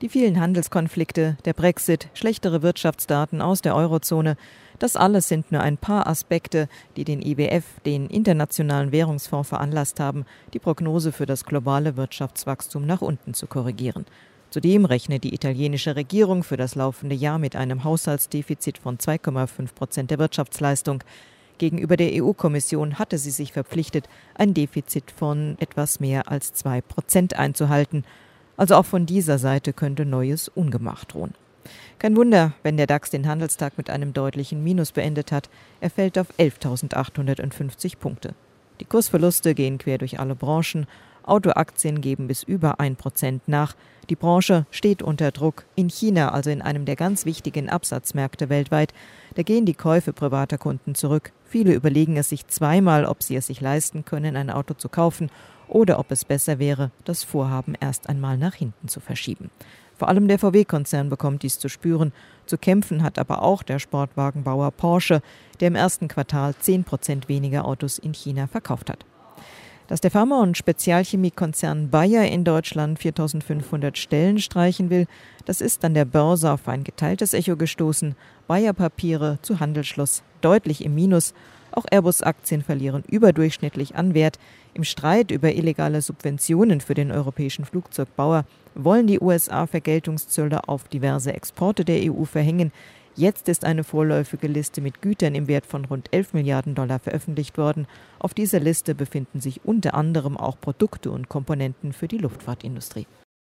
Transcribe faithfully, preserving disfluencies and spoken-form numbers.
Die vielen Handelskonflikte, der Brexit, schlechtere Wirtschaftsdaten aus der Eurozone, das alles sind nur ein paar Aspekte, die den I W F, den Internationalen Währungsfonds, veranlasst haben, die Prognose für das globale Wirtschaftswachstum nach unten zu korrigieren. Zudem rechnet die italienische Regierung für das laufende Jahr mit einem Haushaltsdefizit von zwei Komma fünf Prozent der Wirtschaftsleistung. Gegenüber der E U-Kommission hatte sie sich verpflichtet, ein Defizit von etwas mehr als zwei Prozent einzuhalten. Also auch von dieser Seite könnte neues Ungemach drohen. Kein Wunder, wenn der DAX den Handelstag mit einem deutlichen Minus beendet hat. Er fällt auf elftausendachthundertfünfzig Punkte. Die Kursverluste gehen quer durch alle Branchen. Autoaktien geben bis über ein Prozent nach. Die Branche steht unter Druck. In China, also in einem der ganz wichtigen Absatzmärkte weltweit, da gehen die Käufe privater Kunden zurück. Viele überlegen es sich zweimal, ob sie es sich leisten können, ein Auto zu kaufen oder ob es besser wäre, das Vorhaben erst einmal nach hinten zu verschieben. Vor allem der V W-Konzern bekommt dies zu spüren. Zu kämpfen hat aber auch der Sportwagenbauer Porsche, der im ersten Quartal zehn Prozent weniger Autos in China verkauft hat. Dass der Pharma- und Spezialchemiekonzern Bayer in Deutschland viertausendfünfhundert Stellen streichen will, das ist an der Börse auf ein geteiltes Echo gestoßen. Bayer-Papiere zu Handelsschluss deutlich im Minus. Auch Airbus-Aktien verlieren überdurchschnittlich an Wert. Im Streit über illegale Subventionen für den europäischen Flugzeugbauer wollen die U S A Vergeltungszölle auf diverse Exporte der E U verhängen. Jetzt ist eine vorläufige Liste mit Gütern im Wert von rund elf Milliarden Dollar veröffentlicht worden. Auf dieser Liste befinden sich unter anderem auch Produkte und Komponenten für die Luftfahrtindustrie.